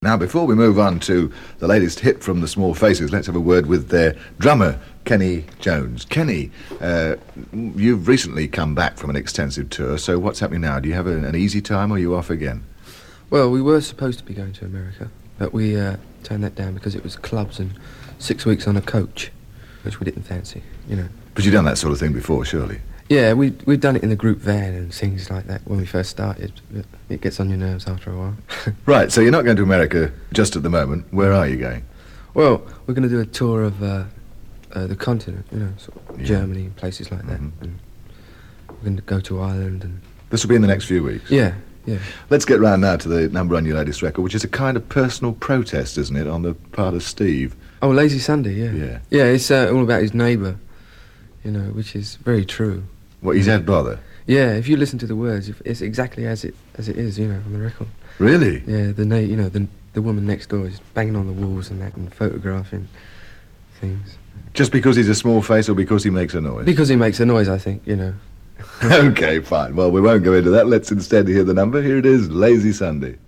Now, before we move on to the latest hit from the Small Faces, let's have a word with their drummer, Kenny Jones. Kenny, you've recently come back from an extensive tour, so what's happening now? Do you have an easy time, or are you off again? Well, we were supposed to be going to America, but we turned that down because it was clubs and 6 weeks on a coach, which we didn't fancy, you know. But you've done that sort of thing before, surely? Yeah, we'd done it in the group van and things like that when we first started. It gets on your nerves after a while. Right, so you're not going to America just at the moment. Where are you going? Well, we're going to do a tour of the continent, you know, sort of Germany and places like that. Mm-hmm. And we're going to go to Ireland and... This will be in the next few weeks? Yeah. Let's get round now to the number on your latest record, which is a kind of personal protest, isn't it, on the part of Steve? Oh, Lazy Sunday, yeah. Yeah. Yeah, it's all about his neighbour, you know, which is very true. What, he's had bother? Yeah, if you listen to the words, it's exactly as it is, you know, on the record. Really? Yeah, the woman next door is banging on the walls and that and photographing things. Just because he's a small face or because he makes a noise? Because he makes a noise, I think, you know. OK, fine. Well, we won't go into that. Let's instead hear the number. Here it is, Lazy Sunday.